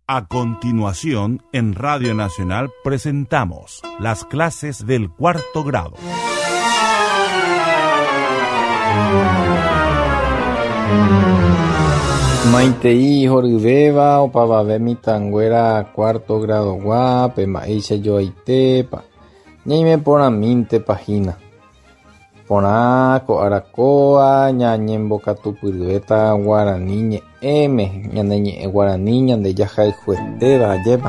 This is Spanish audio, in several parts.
A continuación, en Radio Nacional presentamos las clases del cuarto grado. Maitei horiveva opavave mitanguera cuarto grado guape maisha yoitepa ñaime poramínte página porã ko arakoa ñañembokatupyryvéta Guarani ñe'ẽme ñande ñe'ẽ Guarani ñande jahayhuetéva ajépa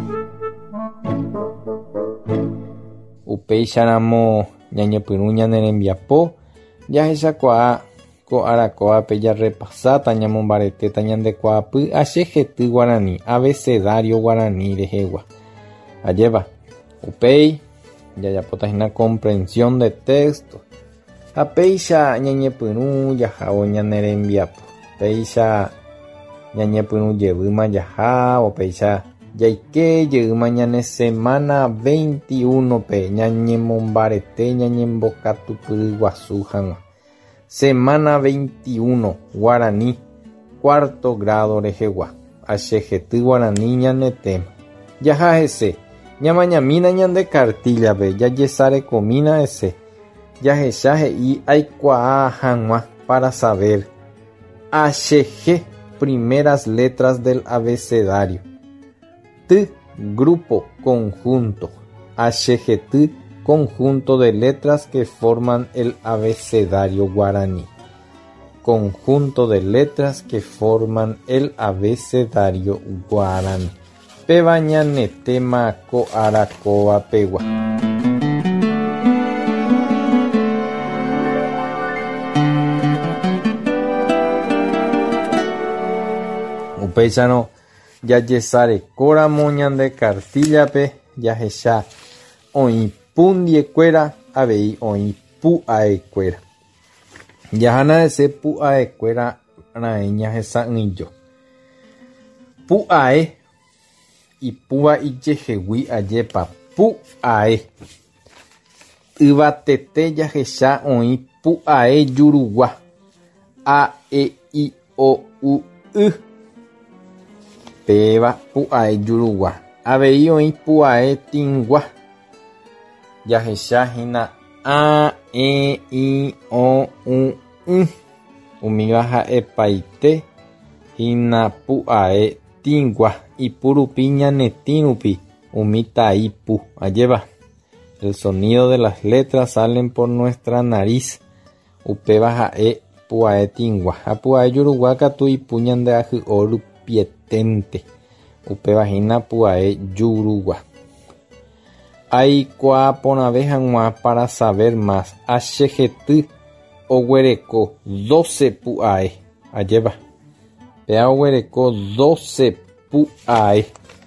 upéicharamo ñañepyrũ ñane rembiapo jahechakuaa ko arakoape jarepasáta ñamombaretéta ñandekuaapy achehety Guarani abecedario Guarani rehegua ajépa upéi jajapótahína comprensión de texto ha péicha ñañepyrũ jahávo ñane rembiapo péicha ñañepyrũ jevýma jahávo péicha jaike jeýma ñane semana 21 pe ñañemombarete ñañembokatupyry guasu hag̃ua semana 21 Guarani cuarto grado rehegua achehety Guarani ñanetéma jaha hese ñamañamína ñande cartillape jajesarekomína hese jahecha he'i aikuaa hag̃ua para saber achehe primeras letras del abecedario ty grupo conjunto achehety conjunto de letras que forman el abecedario guaraní. Conjunto de letras que forman el abecedario guaraní. Pevañanetéma ko arakóva pegua. Upéicharõ jajesarekóramo ñande cartillape jahecha oĩ pundiekuéra avei oĩ pu'aekuéra. Jahána hese pu'aekuéra raẽ ñahesa'ỹijo. Pu'ae ipúva ijehegui ajépa pu'ae. Yvatete jahecha oĩ pu'ae jurugua. A, E, I, O, U, Y. Péva pu'ae jurugua. Avei oĩ pu'ae tingua. Jahecha hína A, E, I, O, U, Y. Umíva ha'epaite hína pu'ae tingua. Ipurupi ñanetĩrupi umi tai pu. Ajéva. El sonido de las letras salen por nuestra nariz. Upéva ha'e pu'ae tingua. Ha pu'ae jurugua katu ipu ñande ahy'o rupieténte. Upéva hína pu'ae jurugua. Aikuaaporãve hag̃ua para saber más. Achehety oguereko 12 pu'ae. Ajépa. Pea oguereko 12 pu'ae.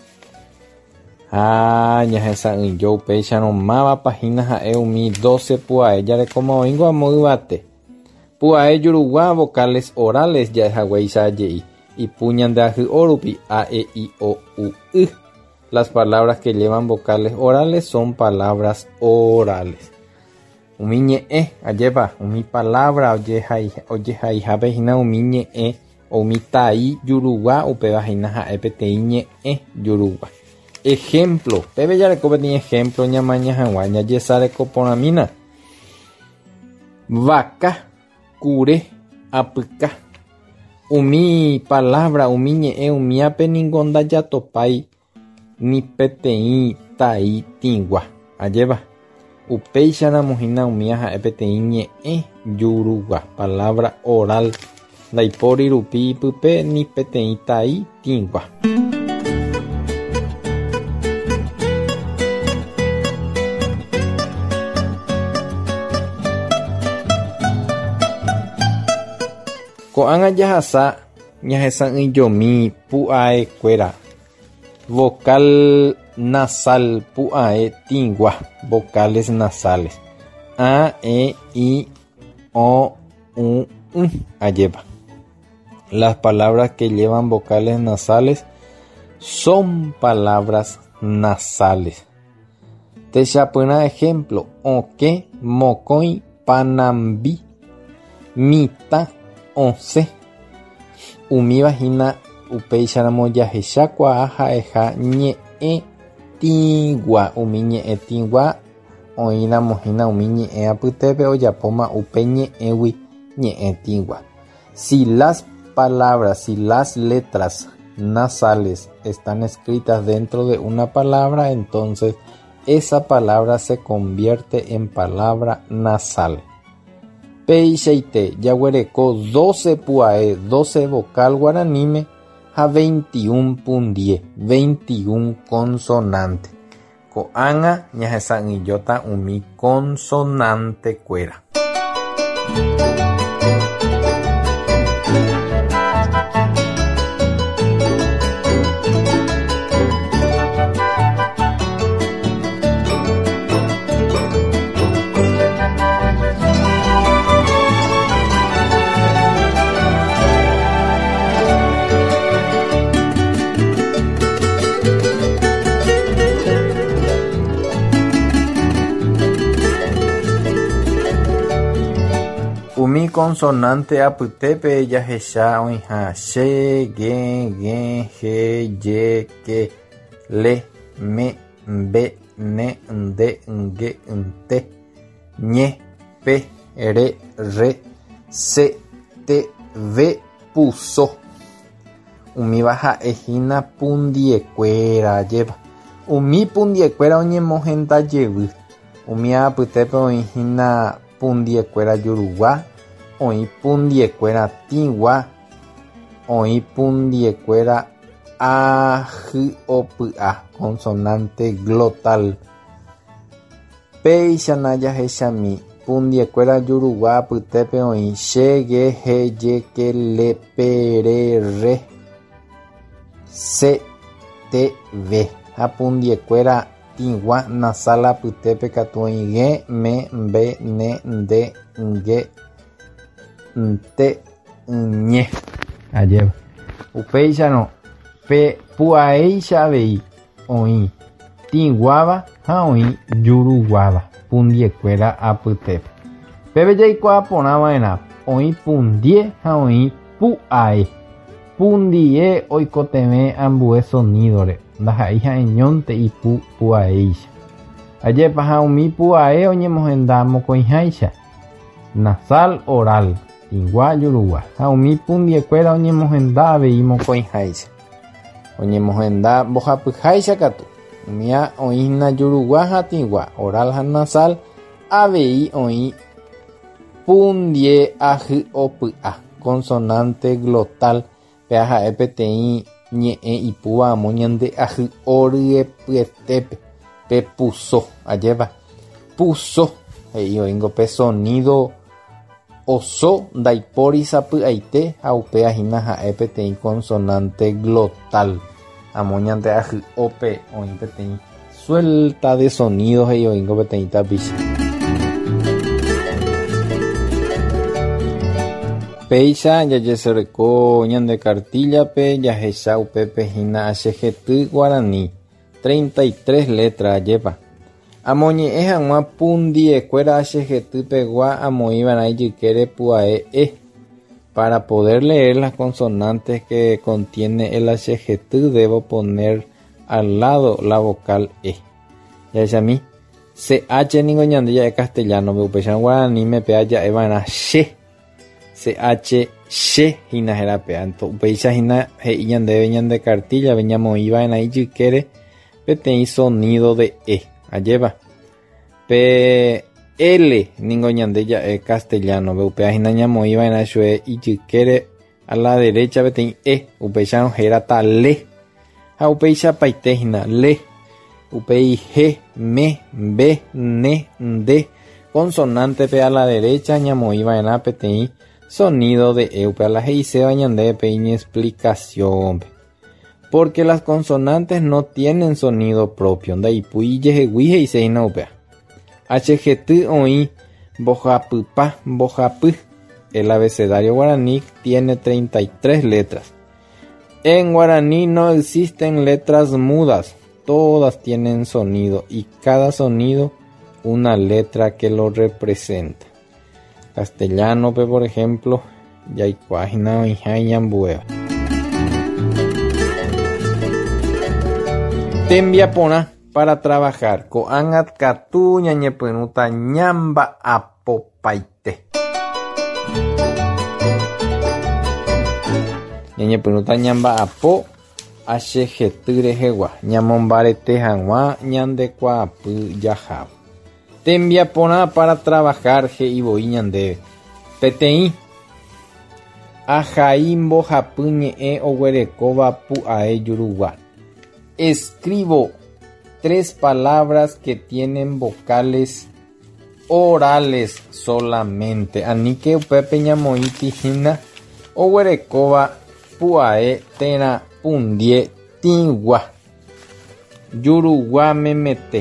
Ñahesa'ỹijo upéicharõ máva página ha'e umi 12 pu'ae jarekomo'õingo amo yvate. Pu'ae jurugua vocales orales jaehaguéicha aje'i. Ipu ñande ahy'o rupi A, E, I, O, U, Y. Las palabras que llevan vocales orales son palabras orales. Umi ñe'ẽ ajépa umi palabra ojehaihápe hína umi ñe'ẽ umi tai jurugua upéva hína ha'e peteĩ ñe'ẽ jurugua. Ejemplo. Pépe jareko peteĩ ejemplo ñamaña hag̃ua ñajesarekoporãmína. Vaka, kure, apyka. Umi palabra umi ñe'ẽ umíape niko ndajatopai ni peteĩ tai tingua. Ajépa. Upéicharamo hína umíva ha'e peteĩ ñe'ẽ jurugua. Palabra oral. Ndaipóri rupi ipype ni peteĩ tai tingua. Ko'ág̃a jahasa ñahesa'ỹijomi pu'aekuéra. Vocal nasal pu'ae tingua. Vocales nasales. A, E, I, O, U, Y. Ajépa. Las palabras que llevan vocales nasales son palabras nasales. Techapýna ejemplo. Oke, mokõi, panambi, mitã, osẽ. Umíva hína upéicharamo jahechakua ha'eha ñe'ẽ tigua umi ñe'ẽ tigua oĩramohína umi ñe'ẽ apytépe ojapóma upe ñe'ẽgui ñe'ẽ tigua. Si las palabras, si las letras nasales están escritas dentro de una palabra, entonces esa palabra se convierte en palabra nasal. Peichaite yaguereko 12 puae, 12 vocal guaraníme a 21 pundie, 21 consonante. Ko'ág̃a ñahesa'ỹijota umi consonante kuéra. Umi consonante apytépe jahecha oĩha che, ge, he, je, ke, le, me, mbe, ne, nde, nge, nte, ñe, pe, re, se, te, ve, puso. Umi ha'ehína pundiekuéra jéva. Umi pundiekuéra oñemohendajevy. Umi apytépe oĩhína pundiekuéra jurugua, oĩ pundiekuéra tigua, oĩ pundiekuéra ahy'opy'a, consonante glotal. Péichana jahechami pundiekuéra jurugua apytépe oĩ che, ge, he, je, ke, le, pe, re, se, te, ve. Ha pundiekuéra tigua nasal apytépe katu oĩ ge, me, mbe, ne, nde, nge, nte, ñe. Ajéva. Upéicharõ pe pu'aéicha avei oĩ tiguáva ha oĩ juruguáva pundiekuéra apytépe. Pépe jaikuaa porãva'erã oĩ pundie ha oĩ pu'ae. Pundie oikotevẽ ambue sonidore. Ndaha'éi ha'eñónte ipu pu'aéicha. Ajépa ha umi pu'ae oñemohenda mokõiháicha. Nasal oral. Tigua jurugua. Ha umi pundiekuéra oñemohenda avei mokõiháicha. Oñemohenda mbohapyháicha katu. Umia oĩhína jurugua ha tigua. Oral ha nasal. Avei oĩ pundie ahy'opy'a. Consonante glotal. Pe ha'e peteĩ ñe'ẽ ipúva amo ñande ahy'oryepyetépe. Pe puso. Ajéva. Puso. He'i oíngo pe sonido oso ndaipóri sapy'aite ha upe ahína ha'e peteĩ consonante glotal. Amo ñande ahy'ópe oĩ peteĩ suelta de sonido he'i oíngo peteĩ tapicha. Péicha jajesereko ñande cartillape jahecha upépe hína achehety guarani 33 letras ajépa. Amoñe'ẽ hag̃ua pundiekuéra achehety pegua amoĩva'erã ijykére pu'ae e para poder leer las consonantes que contiene el achehety debo poner al lado la vocal e. Jahechami CH ningo ñande ja'e castellano pe upéicha guarani mepea ja'eva'erã che. CH che hína hérapea. Upéicha hína he'i ñandéve ñande cartilla ñamoĩva'erã ijykére peteĩ sonido de e. Ajéva. Pe L ningo ñande ja'e castellano pe upéicha hína ñamoĩva'erã chue ijykére a la derecha peteĩ e. Upéicha hérata le. Ha upéicha paite hína le. Upéi he, me, mbe, ne, nde. Consonante pe a la derecha ñamoĩva'erã peteĩ sonido de e. Upe a la he'iseva ñande peini explicación. Porque las consonantes no tienen sonido propio. Ndaipui jehegui he'iséhína upea. Achehety oĩ mbohapypa, mbohapy. El abecedario guaraní tiene 33 letras. En guaraní no existen letras mudas. Todas tienen sonido y cada sonido una letra que lo representa. Castellano, por ejemplo, yaikuahina oĩha iñambueva. Tembiapona para trabajar. Ko'angat katu ñañepyrũta ñamba'apopaite. Ñañepyrũta ñamba'apo achehety rehegua. Ñamombarete hag̃ua ñandekuaapy jaháva. Tembiapona para trabajar he'ivoi ñandéve. Peteĩ. Ahai mbohapy ñe'ẽ oguerekóva pu'ae jurugua. Escribo 3 palabras que tienen vocales orales solamente. Aníke upépe ñamoĩ tihína oguerekóva pu'ae térã pundie tĩgua. Jurugua memete.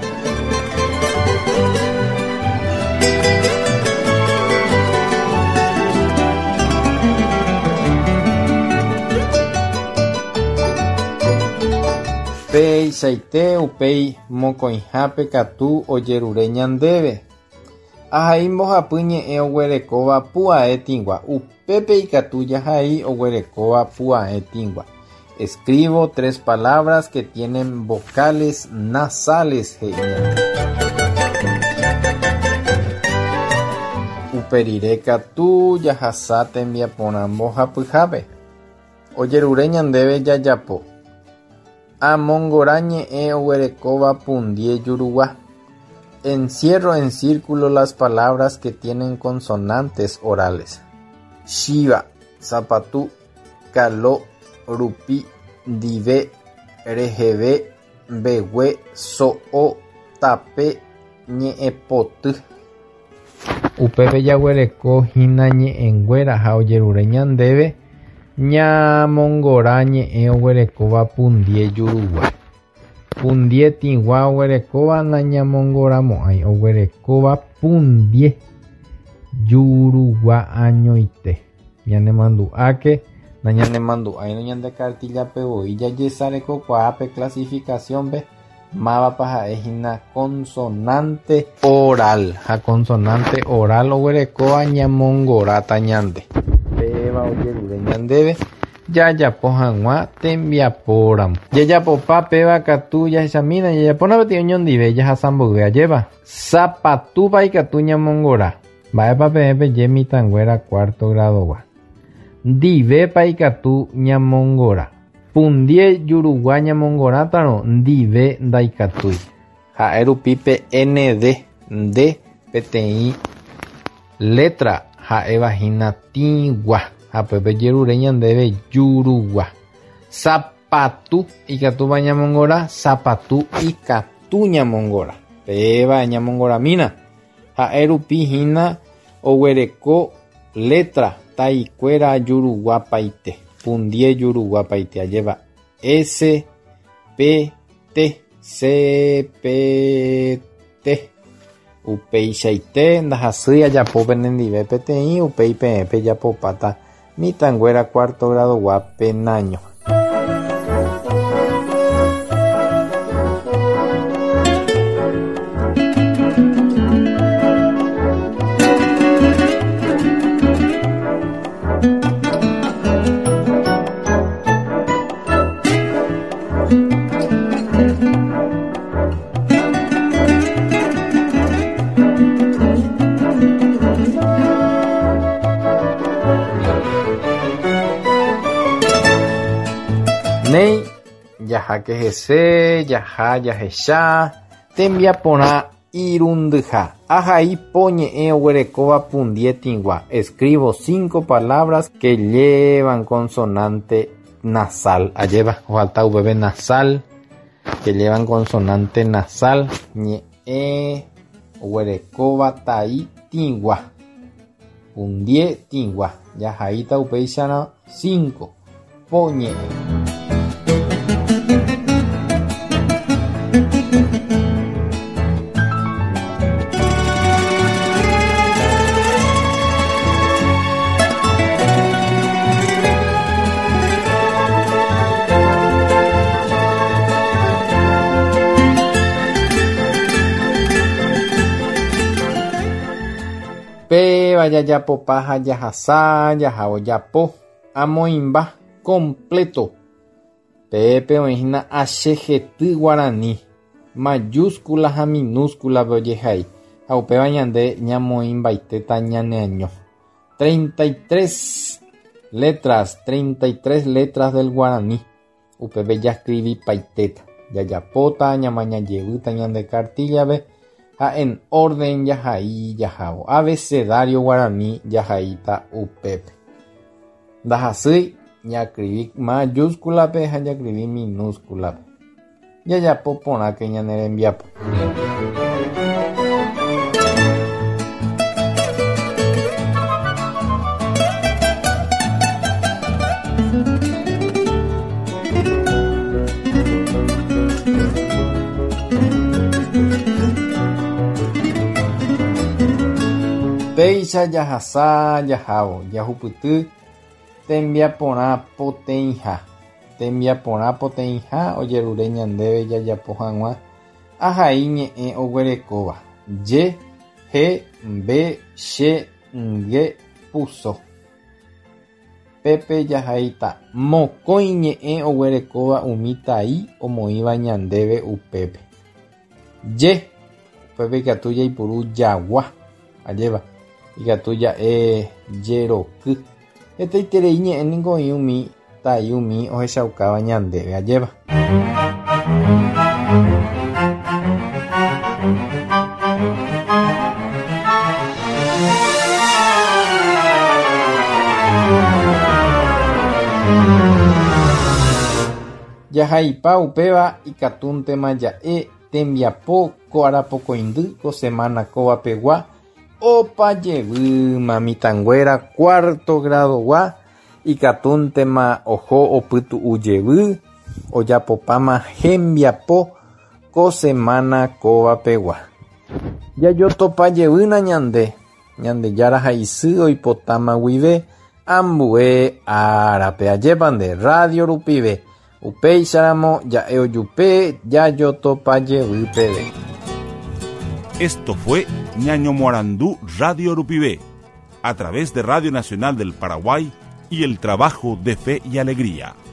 Peichaite upéi mokõihápe katu ojerure ñandéve. Ahai mbohapy ñe'ẽ oguerekóva pu'ae tĩgua. Upépe ikatu jahai oguerekóva pu'ae tĩgua. Escribo 3 palabras que tienen vocales nasales. Uperire katu jahasa tembiapórã mbohapyhápe. Ojerure ñandéve jajapo. Amongora ñe'ẽ oguerekóva pundie jurugua. Encierro en círculo las palabras que tienen consonantes orales. Shiva, zapatú, caló, rupi, dive, reheve, begue, so'o, tape, ñe'ẽpoty. Upépe jaguereko hína ñe'ẽnguéra ha ojerure ñandéve ñamongora ñe'ẽ oguerekóva pundie jurugua. Pundie tĩgua oguerekóva nañamongorãmo'ãi oguerekóva pundie jurugua añoite. Ñanemandu'áke nañanemandu'áirõ ñande kartillapevoi jajesarekokuaápe clasificaciónpe mávapa ha'ehína consonante oral. Ha consonante oral oguerekóva ñamongoráta ñande. Péva ojerure ñandéve jajapo hag̃ua tembiapóramo. Jajapopa péva katu jahechamína jajapóna peteĩ oñondive jahasa mboyve ajéva. Sapatúpa ikatu ñamongora. Mba'épa peẽ peje mitãnguéra cuarto gradogua. Ndivépa ikatu ñamongora. Pundie jurugua ñamongorátãrõ ndive ndaikatúi. Ha'e rupípe nd nde peteĩ letra ha'evahína tĩgua. Hapépe jerure ñandéve jurugua. Sapatu ikatúpa ñamongora. Sapatu ikatu ñamongora. Péva ñamongoramína. Ha'e rupi hína oguereko letra taikuéra juruguapaite. Pundie juruguapaite ajéva. S, P, T, C, P, T. Upeichaite ndahasýi ajapópe nendive peteĩ upéi peẽpe japopáta mitãnguéra cuarto gradoguápe naño. Nei jaha kehese, jaha jahecha, tembiaporã irundyha. Ahaipo ñe'ẽ oguerekóva pundie tĩgua. Escribo 5 palabras que llevan consonante nasal. Ajéva, falta upépe nasal, que llevan consonante nasal. Ñe'ẽ oguerekóva tai tĩgua. Pundie tĩgua. Jahaíta upéicharõ 5. Po ñe'ẽ. Péva jajapopa ha jahasa jaha ojapo amoĩmba completo Pepe oihina achehety Guarani. Mayúscula ha minúscula ojehai. Ha upéva ñande ñamoĩmbaitéta ñaneaño. 33 letras del Guarani. Upépe ya escribí paitéta. Jajapóta ñamañajevýta ñande cartillave. Ha en orden jahai jahávo. Abecedario Guarani jahaíta upépe. Ndahasýi ñacribí mayúsculape ha ñacribí minúsculape. Jajapo porãke ñane rembiapo. Péicha jahasa jahávo jahupyty tembiaporã poteĩha ojerure ñandéve jajapo hag̃ua ahai ñe'ẽ oguerekóva je, he, mbe, che, nge, puso. Pépe jahaíta mokõi ñe'ẽ oguerekóva umi tai omoĩva ñandéve upépe. Je upépe ikatu jaipuru jagua ajéva ikatu ja'e jeroky. Hetaiterei ñe'ẽ niko umi tai umi ohechaukáva ñandéve ajéva. Jahaipa upéva ikatúntema ja'e tembiapo ko arapokõindy ko semana kóvapegua opajevýma mitãnguéra cuarto gradogua ikatúntema oho opytu'ujevy ojapopáma hembiapo ko semana kóvapegua. Jajotopajevýna ñandejára haisy oipotáma guive ambue árape ajépante radio rupive upéicharamo ja'e ojupe jajotopajevy peve. Esto fue Ñaño Morandú Radio Rupivé, a través de Radio Nacional del Paraguay y el trabajo de Fe y Alegría.